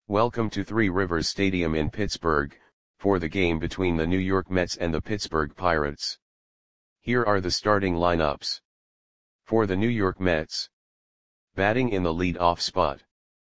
Welcome to Three Rivers Stadium in Pittsburgh, for the game between the New York Mets and the Pittsburgh Pirates. Here are the starting lineups. For the New York Mets. Batting in the lead-off spot.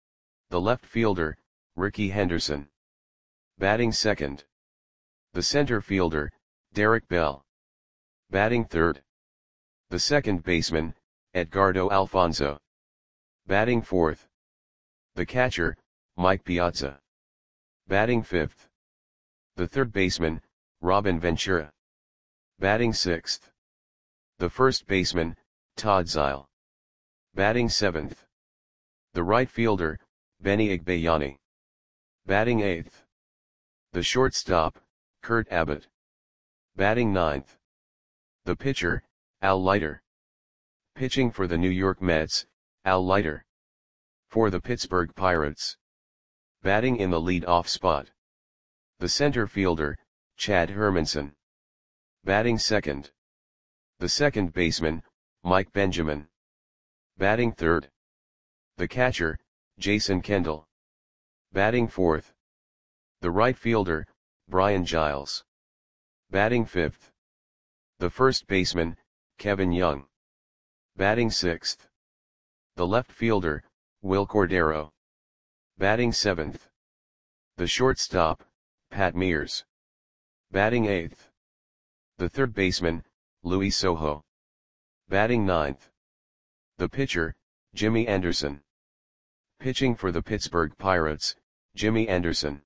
The left fielder, Rickey Henderson. Batting second. The center fielder, Derek Bell. Batting third. The second baseman, Edgardo Alfonzo. Batting fourth. The catcher, Mike Piazza. Batting fifth. The third baseman, Robin Ventura. Batting sixth. The first baseman, Todd Zeile. Batting seventh. The right fielder, Benny Igbayani. Batting eighth. The shortstop, Kurt Abbott. Batting ninth. The pitcher, Al Leiter. Pitching for the New York Mets, Al Leiter. For the Pittsburgh Pirates. Batting in the lead-off spot. The center fielder, Chad Hermanson. Batting second. The second baseman, Mike Benjamin. Batting third. The catcher, Jason Kendall. Batting fourth. The right fielder, Brian Giles. Batting fifth. The first baseman, Kevin Young. Batting sixth. The left fielder, Wil Cordero. Batting seventh. The shortstop, Pat Mears. Batting eighth. The third baseman, Luis Sojo. Batting ninth. The pitcher, Jimmy Anderson. Pitching for the Pittsburgh Pirates, Jimmy Anderson.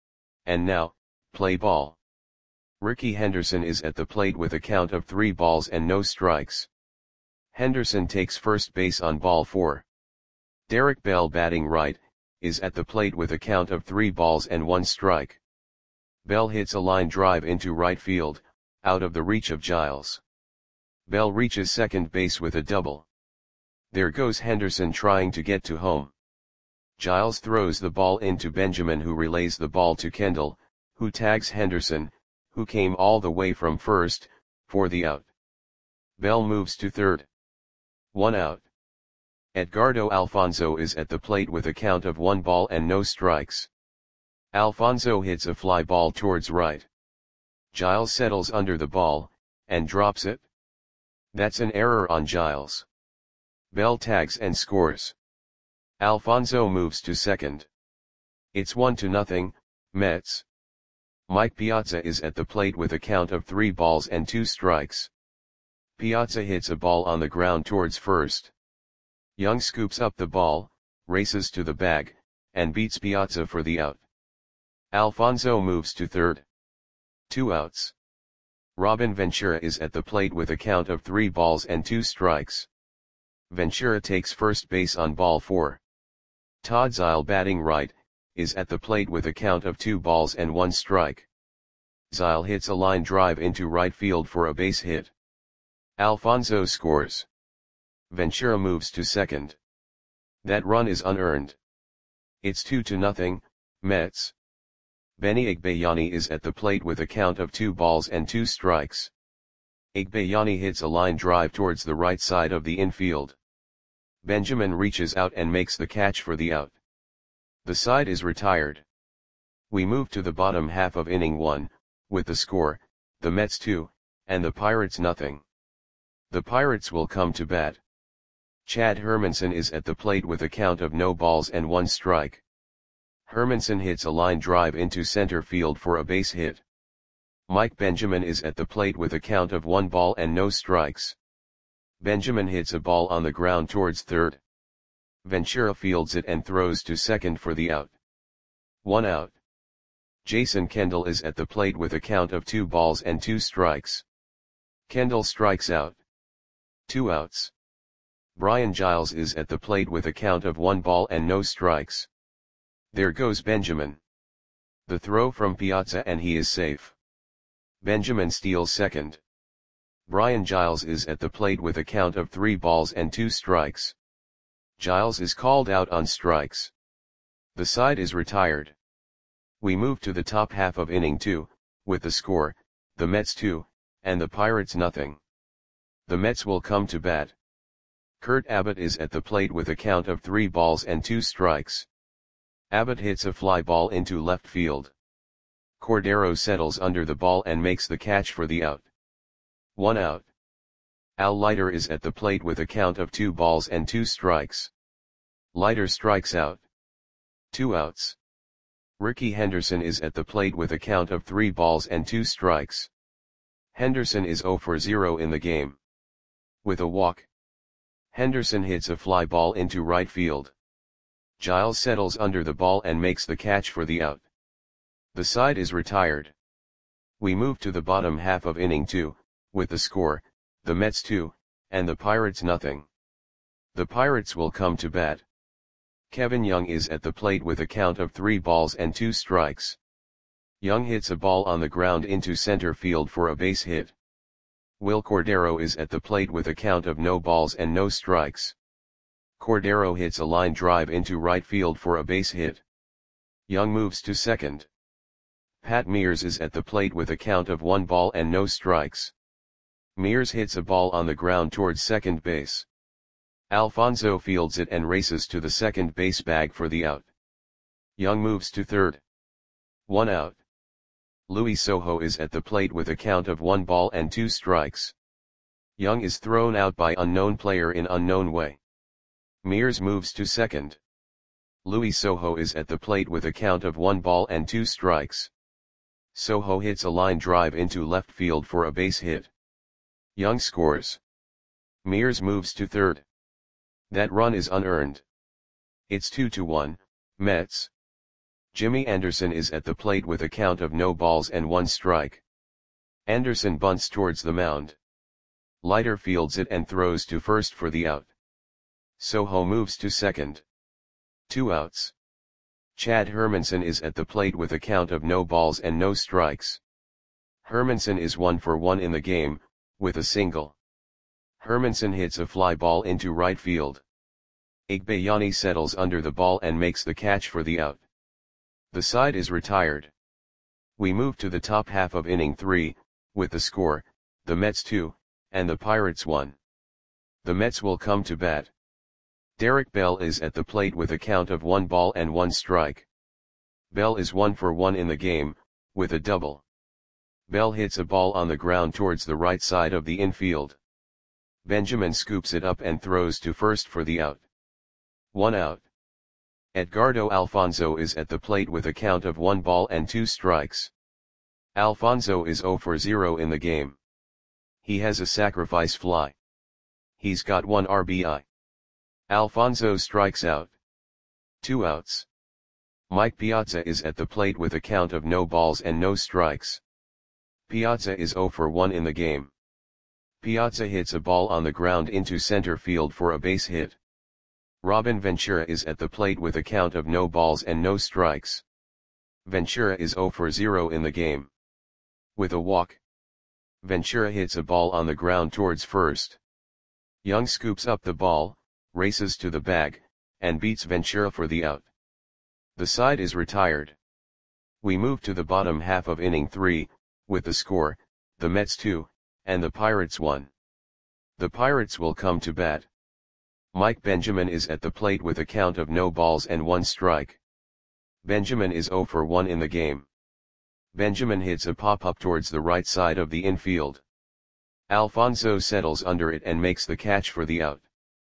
And now, play ball. Rickey Henderson is at the plate with a count of 3 balls and no strikes. Henderson takes first base on ball 4. Derek Bell, batting right, is at the plate with a count of 3 balls and 1 strike. Bell hits a line drive into right field, out of the reach of Giles. Bell reaches second base with a double. There goes Henderson trying to get to home. Giles throws the ball into Benjamin, who relays the ball to Kendall, who tags Henderson, who came all the way from first, for the out. Bell moves to third. 1 out. Edgardo Alfonzo is at the plate with a count of 1 ball and no strikes. Alfonzo hits a fly ball towards right. Giles settles under the ball, and drops it. That's an error on Giles. Bell tags and scores. Alfonzo moves to second. It's 1-0, Mets. Mike Piazza is at the plate with a count of 3 balls and 2 strikes. Piazza hits a ball on the ground towards first. Young scoops up the ball, races to the bag, and beats Piazza for the out. Alfonzo moves to third. 2 outs. Robin Ventura is at the plate with a count of 3 balls and 2 strikes. Ventura takes first base on ball 4. Todd Zeile, batting right, is at the plate with a count of 2 balls and 1 strike. Zeile hits a line drive into right field for a base hit. Alfonzo scores. Ventura moves to second. That run is unearned. It's 2-0, Mets. Benny Igbayani is at the plate with a count of 2 balls and 2 strikes. Igbayani hits a line drive towards the right side of the infield. Benjamin reaches out and makes the catch for the out. The side is retired. We move to the bottom half of inning 1, with the score, the Mets 2, and the Pirates 0. The Pirates will come to bat. Chad Hermanson is at the plate with a count of no balls and 1 strike. Hermanson hits a line drive into center field for a base hit. Mike Benjamin is at the plate with a count of 1 ball and no strikes. Benjamin hits a ball on the ground towards third. Ventura fields it and throws to second for the out. 1 out. Jason Kendall is at the plate with a count of 2 balls and 2 strikes. Kendall strikes out. 2 outs. Brian Giles is at the plate with a count of 1 ball and no strikes. There goes Benjamin. The throw from Piazza and he is safe. Benjamin steals second. Brian Giles is at the plate with a count of 3 balls and 2 strikes. Giles is called out on strikes. The side is retired. We move to the top half of inning 2, with the score, the Mets 2, and the Pirates 0. The Mets will come to bat. Kurt Abbott is at the plate with a count of 3 balls and 2 strikes. Abbott hits a fly ball into left field. Cordero settles under the ball and makes the catch for the out. 1 out. Al Leiter is at the plate with a count of 2 balls and 2 strikes. Leiter strikes out. 2 outs. Rickey Henderson is at the plate with a count of 3 balls and 2 strikes. Henderson is 0 for 0 in the game. With a walk, Henderson hits a fly ball into right field. Giles settles under the ball and makes the catch for the out. The side is retired. We move to the bottom half of inning 2, with the score, the Mets 2, and the Pirates nothing. The Pirates will come to bat. Kevin Young is at the plate with a count of 3 balls and 2 strikes. Young hits a ball on the ground into center field for a base hit. Will Cordero is at the plate with a count of no balls and no strikes. Cordero hits a line drive into right field for a base hit. Young moves to second. Pat Mears is at the plate with a count of 1 ball and no strikes. Mears hits a ball on the ground towards second base. Alfonso fields it and races to the second base bag for the out. Young moves to third. 1 out. Luis Sojo is at the plate with a count of 1 ball and 2 strikes. Young is thrown out by unknown player in unknown way. Mears moves to second. Luis Sojo is at the plate with a count of 1 ball and 2 strikes. Sojo hits a line drive into left field for a base hit. Young scores. Mears moves to third. That run is unearned. It's 2-1, Mets. Jimmy Anderson is at the plate with a count of no balls and 1 strike. Anderson bunts towards the mound. Leiter fields it and throws to first for the out. Sojo moves to second. 2 outs. Chad Hermanson is at the plate with a count of no balls and no strikes. Hermanson is 1 for 1 in the game, with a single. Hermanson hits a fly ball into right field. Igbayani settles under the ball and makes the catch for the out. The side is retired. We move to the top half of inning 3, with the score, the Mets 2, and the Pirates 1. The Mets will come to bat. Derek Bell is at the plate with a count of 1 ball and 1 strike. Bell is 1 for 1 in the game, with a double. Bell hits a ball on the ground towards the right side of the infield. Benjamin scoops it up and throws to first for the out. 1 out. Edgardo Alfonzo is at the plate with a count of 1 ball and 2 strikes. Alfonzo is 0 for 0 in the game. He has a sacrifice fly. He's got 1 RBI. Alfonzo strikes out. 2 outs. Mike Piazza is at the plate with a count of no balls and no strikes. Piazza is 0 for 1 in the game. Piazza hits a ball on the ground into center field for a base hit. Robin Ventura is at the plate with a count of no balls and no strikes. Ventura is 0 for 0 in the game. With a walk, Ventura hits a ball on the ground towards first. Young scoops up the ball, races to the bag, and beats Ventura for the out. The side is retired. We move to the bottom half of inning 3, with the score, the Mets 2, and the Pirates 1. The Pirates will come to bat. Mike Benjamin is at the plate with a count of no balls and 1 strike. Benjamin is 0 for 1 in the game. Benjamin hits a pop-up towards the right side of the infield. Alfonso settles under it and makes the catch for the out.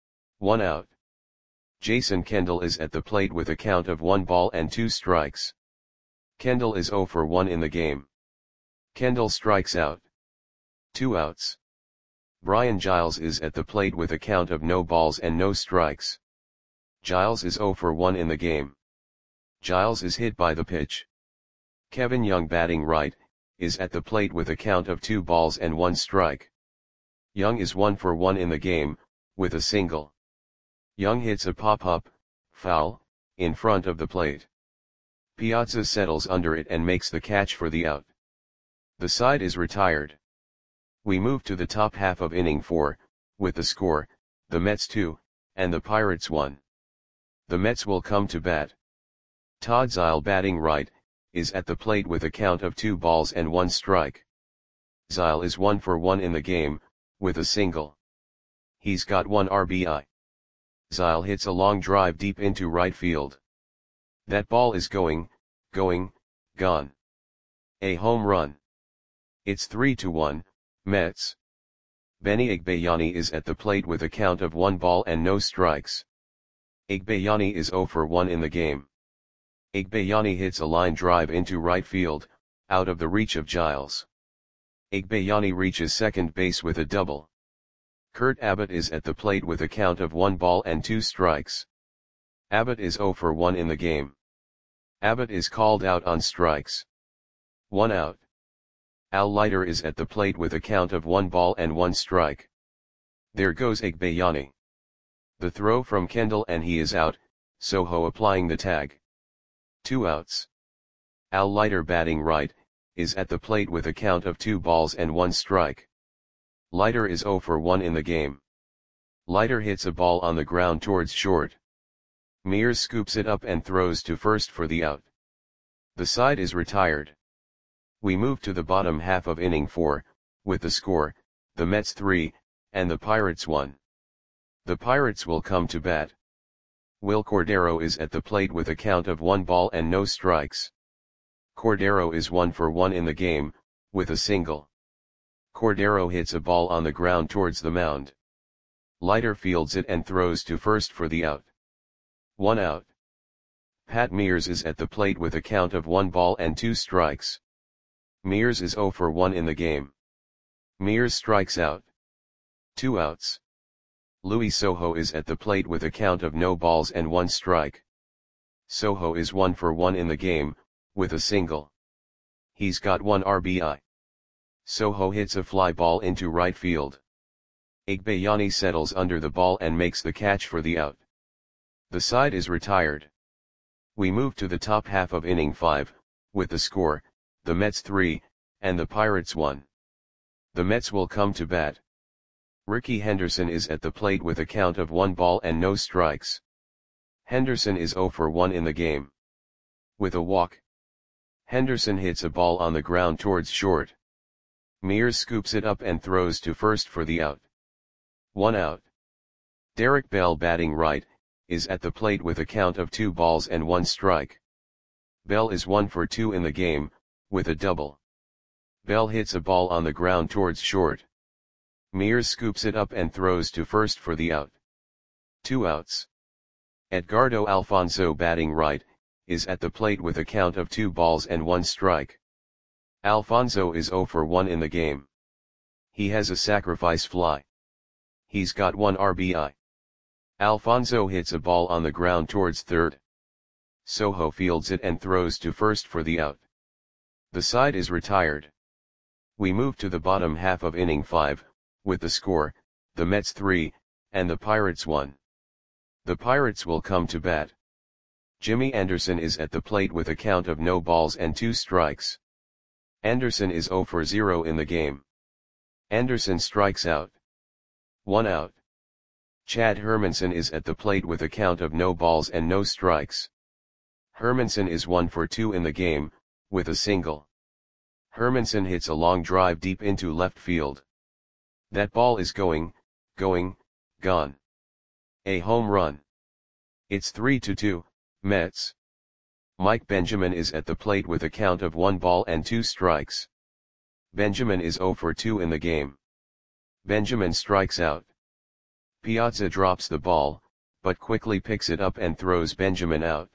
1 out. Jason Kendall is at the plate with a count of 1 ball and 2 strikes. Kendall is 0 for 1 in the game. Kendall strikes out. 2 outs. Brian Giles is at the plate with a count of no balls and no strikes. Giles is 0 for 1 in the game. Giles is hit by the pitch. Kevin Young, batting right, is at the plate with a count of 2 balls and 1 strike. Young is 1 for 1 in the game, with a single. Young hits a pop-up, foul, in front of the plate. Piazza settles under it and makes the catch for the out. The side is retired. We move to the top half of inning 4, with the score, the Mets 2, and the Pirates 1. The Mets will come to bat. Todd Zeile, batting right, is at the plate with a count of 2 balls and 1 strike. Zeile is 1 for 1 in the game, with a single. He's got 1 RBI. Zeile hits a long drive deep into right field. That ball is going, gone. A home run. It's 3-1, Mets. Benny Igbayani is at the plate with a count of 1 ball and no strikes. Igbayani is 0 for 1 in the game. Igbayani hits a line drive into right field, out of the reach of Giles. Igbayani reaches second base with a double. Kurt Abbott is at the plate with a count of 1 ball and 2 strikes. Abbott is 0 for 1 in the game. Abbott is called out on strikes. 1 out. Al Leiter is at the plate with a count of 1 ball and 1 strike. There goes Igbayani. The throw from Kendall and he is out, Soho applying the tag. 2 outs. Al Leiter batting right, is at the plate with a count of 2 balls and 1 strike. Leiter is 0 for 1 in the game. Leiter hits a ball on the ground towards short. Mears scoops it up and throws to first for the out. The side is retired. We move to the bottom half of inning 4, with the score, the Mets 3, and the Pirates 1. The Pirates will come to bat. Will Cordero is at the plate with a count of 1 ball and no strikes. Cordero is 1 for 1 in the game, with a single. Cordero hits a ball on the ground towards the mound. Leiter fields it and throws to first for the out. 1 out. Pat Mears is at the plate with a count of 1 ball and 2 strikes. Mears is 0 for 1 in the game. Mears strikes out. 2 outs. Luis Soho is at the plate with a count of no balls and 1 strike. Soho is 1 for 1 in the game, with a single. He's got 1 RBI. Soho hits a fly ball into right field. Igbayani settles under the ball and makes the catch for the out. The side is retired. We move to the top half of inning 5, with the score, the Mets 3, and the Pirates 1. The Mets will come to bat. Rickey Henderson is at the plate with a count of 1 ball and no strikes. Henderson is 0 for 1 in the game. With a walk. Henderson hits a ball on the ground towards short. Mears scoops it up and throws to first for the out. 1 out. Derek Bell batting right, is at the plate with a count of 2 balls and 1 strike. Bell is 1 for 2 in the game, with a double. Bell hits a ball on the ground towards short. Mears scoops it up and throws to first for the out. 2 outs. Edgardo Alfonso batting right, is at the plate with a count of 2 balls and 1 strike. Alfonso is 0 for 1 in the game. He has a sacrifice fly. He's got 1 RBI. Alfonso hits a ball on the ground towards third. Soho fields it and throws to first for the out. The side is retired. We move to the bottom half of inning 5, with the score, the Mets 3, and the Pirates 1. The Pirates will come to bat. Jimmy Anderson is at the plate with a count of no balls and 2 strikes. Anderson is 0 for 0 in the game. Anderson strikes out. 1 out. Chad Hermanson is at the plate with a count of no balls and no strikes. Hermanson is 1 for 2 in the game, with a single. Hermanson hits a long drive deep into left field. That ball is going, gone. A home run. It's 3-2, Mets. Mike Benjamin is at the plate with a count of 1 ball and 2 strikes. Benjamin is 0 for 2 in the game. Benjamin strikes out. Piazza drops the ball, but quickly picks it up and throws Benjamin out.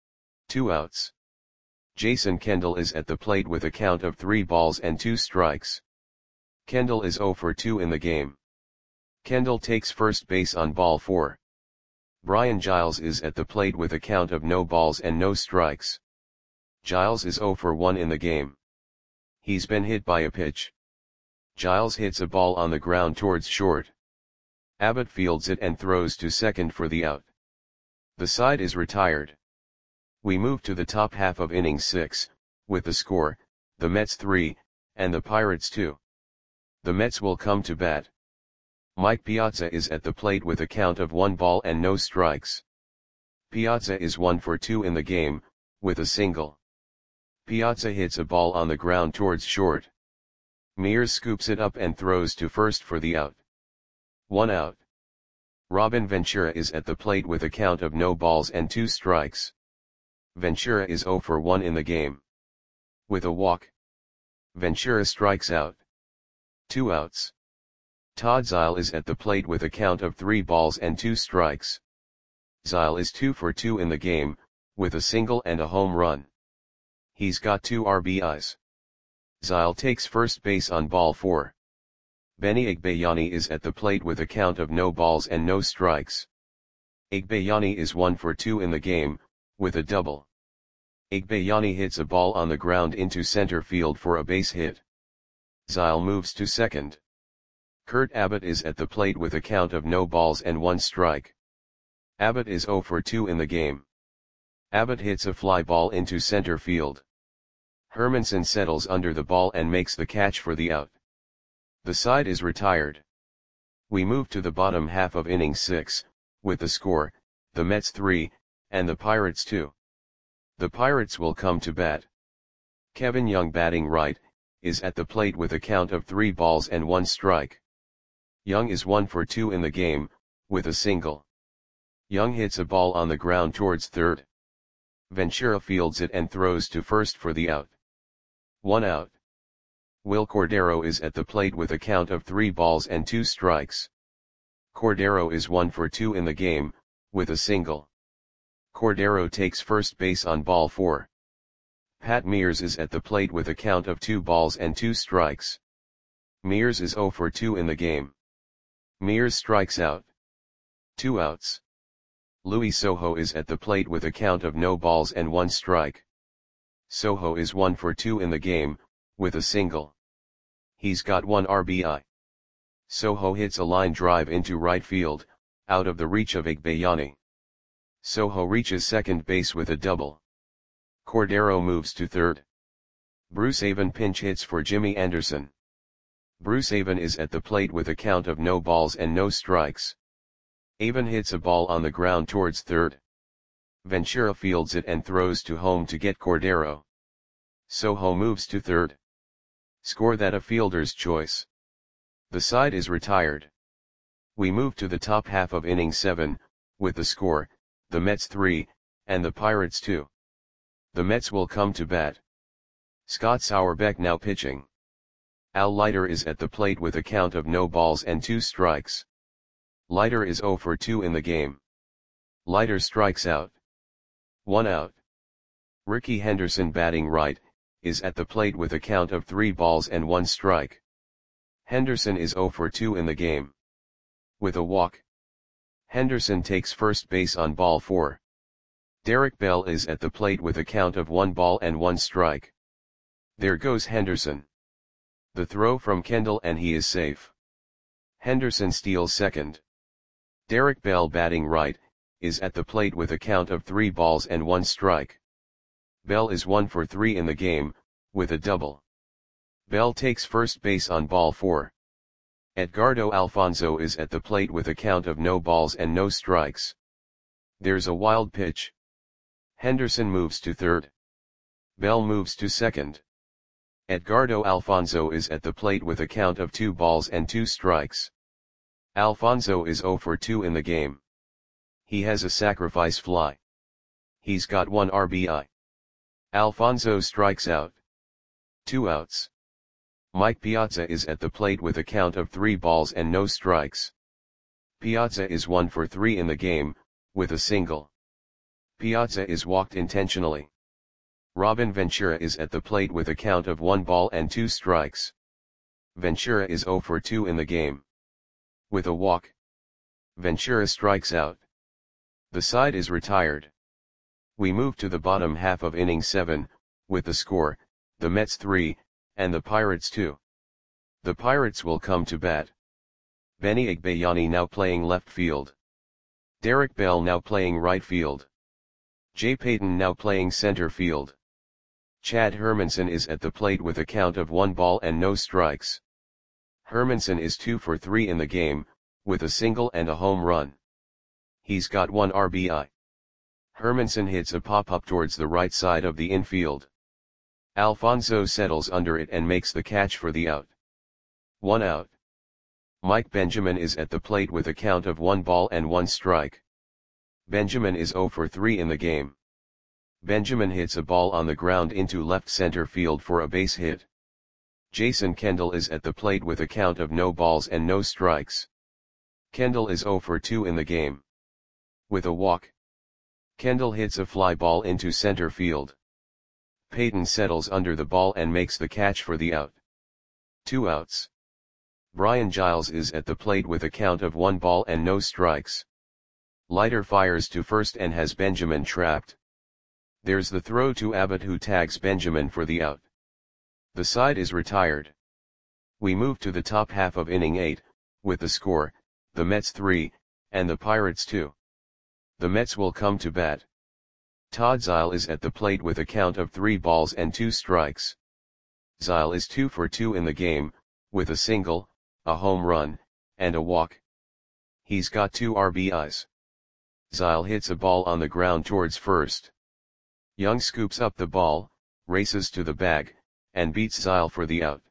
2 outs. Jason Kendall is at the plate with a count of 3 balls and 2 strikes. Kendall is 0 for 2 in the game. Kendall takes first base on ball 4. Brian Giles is at the plate with a count of no balls and no strikes. Giles is 0 for 1 in the game. He's been hit by a pitch. Giles hits a ball on the ground towards short. Abbott fields it and throws to second for the out. The side is retired. We move to the top half of inning 6, with the score, the Mets 3, and the Pirates 2. The Mets will come to bat. Mike Piazza is at the plate with a count of 1 ball and no strikes. Piazza is 1 for 2 in the game, with a single. Piazza hits a ball on the ground towards short. Mears scoops it up and throws to first for the out. 1 out. Robin Ventura is at the plate with a count of no balls and 2 strikes. Ventura is 0 for 1 in the game. With a walk, Ventura strikes out. 2 outs. Todd Zeile is at the plate with a count of 3 balls and 2 strikes. Zeile is 2 for 2 in the game, with a single and a home run. He's got 2 RBIs. Zeile takes first base on ball 4. Benny Agbayani is at the plate with a count of no balls and no strikes. Agbayani is 1 for 2 in the game, with a double. Agbayani hits a ball on the ground into center field for a base hit. Zeile moves to second. Kurt Abbott is at the plate with a count of no balls and 1 strike. Abbott is 0 for 2 in the game. Abbott hits a fly ball into center field. Hermanson settles under the ball and makes the catch for the out. The side is retired. We move to the bottom half of inning 6, with the score, the Mets 3, and the Pirates 2. The Pirates will come to bat. Kevin Young, batting right, is at the plate with a count of 3 balls and 1 strike. Young is 1 for 2 in the game, with a single. Young hits a ball on the ground towards third. Ventura fields it and throws to first for the out. 1 out. Will Cordero is at the plate with a count of 3 balls and 2 strikes. Cordero is 1 for 2 in the game, with a single. Cordero takes first base on ball 4. Pat Mears is at the plate with a count of 2 balls and 2 strikes. Mears is 0 for 2 in the game. Mears strikes out. 2 outs. Luis Sojo is at the plate with a count of no balls and 1 strike. Sojo is 1 for 2 in the game, with a single. He's got 1 RBI. Sojo hits a line drive into right field, out of the reach of Agbayani. Sojo reaches second base with a double. Cordero moves to third. Bruce Avon pinch hits for Jimmy Anderson. Bruce Avon is at the plate with a count of no balls and no strikes. Avon hits a ball on the ground towards third. Ventura fields it and throws to home to get Cordero. Sojo moves to third. Score that a fielder's choice. The side is retired. We move to the top half of inning 7, with the score, the Mets 3, and the Pirates 2. The Mets will come to bat. Scott Sauerbeck now pitching. Al Leiter is at the plate with a count of no balls and 2 strikes. Leiter is 0 for 2 in the game. Leiter strikes out. 1 out. Ricky Henderson, batting right, is at the plate with a count of 3 balls and 1 strike. Henderson is 0 for 2 in the game. With a walk, Henderson takes first base on ball 4. Derek Bell is at the plate with a count of 1 ball and 1 strike. There goes Henderson. The throw from Kendall and he is safe. Henderson steals second. Derek Bell, batting right, is at the plate with a count of 3 balls and 1 strike. Bell is 1 for 3 in the game, with a double. Bell takes first base on ball 4. Edgardo Alfonzo is at the plate with a count of no balls and no strikes. There's a wild pitch. Henderson moves to third. Bell moves to second. Edgardo Alfonzo is at the plate with a count of 2 balls and 2 strikes. Alfonzo is 0 for 2 in the game. He has a sacrifice fly. He's got 1 RBI. Alfonzo strikes out. 2 outs. Mike Piazza is at the plate with a count of 3 balls and no strikes. Piazza is 1 for 3 in the game, with a single. Piazza is walked intentionally. Robin Ventura is at the plate with a count of 1 ball and 2 strikes. Ventura is 0 for 2 in the game. With a walk, Ventura strikes out. The side is retired. We move to the bottom half of inning 7, with the score, the Mets 3, and the Pirates 2. The Pirates will come to bat. Benny Agbayani now playing left field. Derek Bell now playing right field. Jay Payton now playing center field. Chad Hermanson is at the plate with a count of 1 ball and no strikes. Hermanson is 2 for 3 in the game, with a single and a home run. He's got 1 RBI. Hermanson hits a pop-up towards the right side of the infield. Alfonzo settles under it and makes the catch for the out. 1 out. Mike Benjamin is at the plate with a count of 1 ball and 1 strike. Benjamin is 0 for 3 in the game. Benjamin hits a ball on the ground into left center field for a base hit. Jason Kendall is at the plate with a count of no balls and no strikes. Kendall is 0 for 2 in the game. With a walk, Kendall hits a fly ball into center field. Peyton settles under the ball and makes the catch for the out. 2 outs. Brian Giles is at the plate with a count of 1 ball and no strikes. Leiter fires to first and has Benjamin trapped. There's the throw to Abbott, who tags Benjamin for the out. The side is retired. We move to the top half of inning 8, with the score, the Mets 3, and the Pirates 2. The Mets will come to bat. Todd Zeile is at the plate with a count of 3 balls and 2 strikes. Zeile is 2 for 2 in the game, with a single, a home run, and a walk. He's got 2 RBIs. Zeile hits a ball on the ground towards first. Young scoops up the ball, races to the bag, and beats Zeile for the out.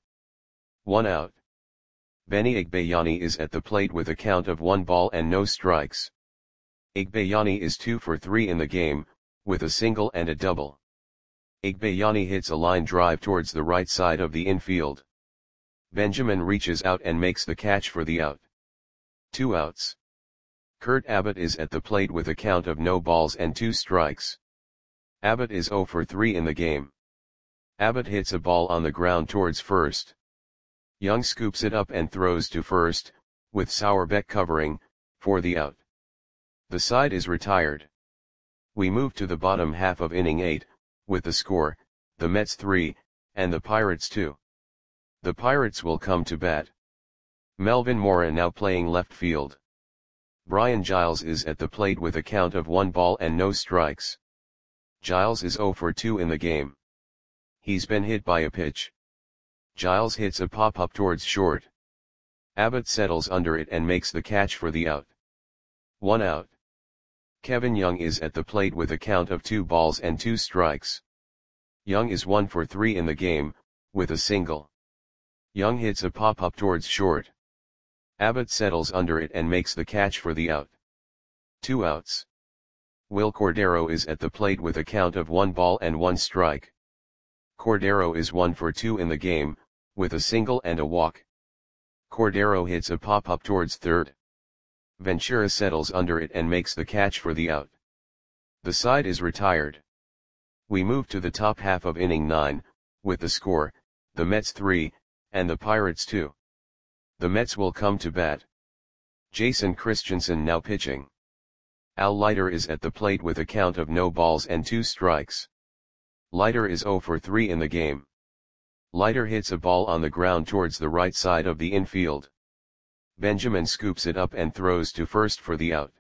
1 out. Benny Igbayani is at the plate with a count of 1 ball and no strikes. Igbayani is 2 for 3 in the game, with a single and a double. Igbayani hits a line drive towards the right side of the infield. Benjamin reaches out and makes the catch for the out. 2 outs. Kurt Abbott is at the plate with a count of no balls and 2 strikes. Abbott is 0 for 3 in the game. Abbott hits a ball on the ground towards first. Young scoops it up and throws to first, with Sauerbeck covering, for the out. The side is retired. We move to the bottom half of inning 8, with the score, the Mets 3, and the Pirates 2. The Pirates will come to bat. Melvin Mora now playing left field. Brian Giles is at the plate with a count of 1 ball and no strikes. Giles is 0 for 2 in the game. He's been hit by a pitch. Giles hits a pop-up towards short. Abbott settles under it and makes the catch for the out. 1 out. Kevin Young is at the plate with a count of 2 balls and 2 strikes. Young is 1 for 3 in the game, with a single. Young hits a pop-up towards short. Abbott settles under it and makes the catch for the out. 2 outs. Will Cordero is at the plate with a count of 1 ball and 1 strike. Cordero is 1 for 2 in the game, with a single and a walk. Cordero hits a pop-up towards third. Ventura settles under it and makes the catch for the out. The side is retired. We move to the top half of inning 9, with the score, the Mets 3, and the Pirates 2. The Mets will come to bat. Jason Christensen now pitching. Al Leiter is at the plate with a count of no balls and 2 strikes. Leiter is 0 for 3 in the game. Leiter hits a ball on the ground towards the right side of the infield. Benjamin scoops it up and throws to first for the out.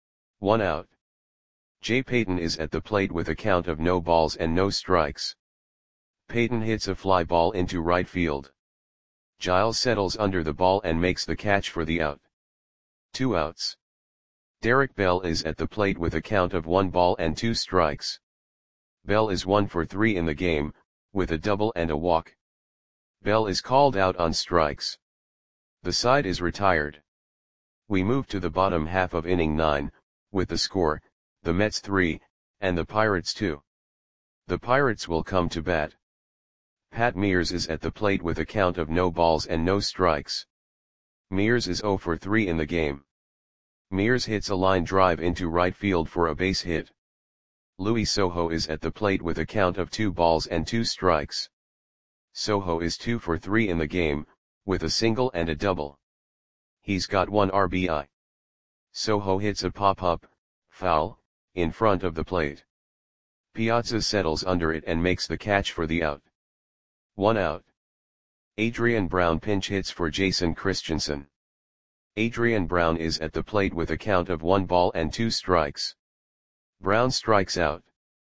1 out. Jay Payton is at the plate with a count of no balls and no strikes. Payton hits a fly ball into right field. Giles settles under the ball and makes the catch for the out. 2 outs. Derek Bell is at the plate with a count of 1 ball and 2 strikes. Bell is 1 for 3 in the game, with a double and a walk. Bell is called out on strikes. The side is retired. We move to the bottom half of inning 9, with the score, the Mets 3, and the Pirates 2. The Pirates will come to bat. Pat Mears is at the plate with a count of no balls and no strikes. Mears is 0 for 3 in the game. Mears hits a line drive into right field for a base hit. Louis Sojo is at the plate with a count of 2 balls and 2 strikes. Sojo is 2 for 3 in the game, with a single and a double. He's got 1 RBI. Sojo hits a pop-up, foul, in front of the plate. Piazza settles under it and makes the catch for the out. 1 out. Adrian Brown pinch hits for Jason Christensen. Adrian Brown is at the plate with a count of 1 ball and 2 strikes. Brown strikes out.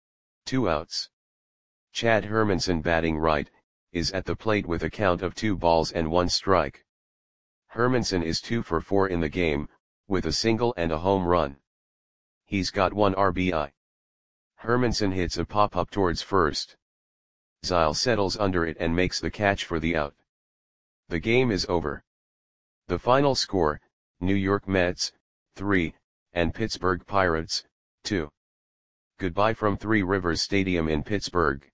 2 outs. Chad Hermanson batting right, is at the plate with a count of 2 balls and 1 strike. Hermanson is 2 for 4 in the game, with a single and a home run. He's got 1 RBI. Hermanson hits a pop-up towards first. Zeile settles under it and makes the catch for the out. The game is over. The final score, New York Mets, 3, and Pittsburgh Pirates, 2. Goodbye from Three Rivers Stadium in Pittsburgh.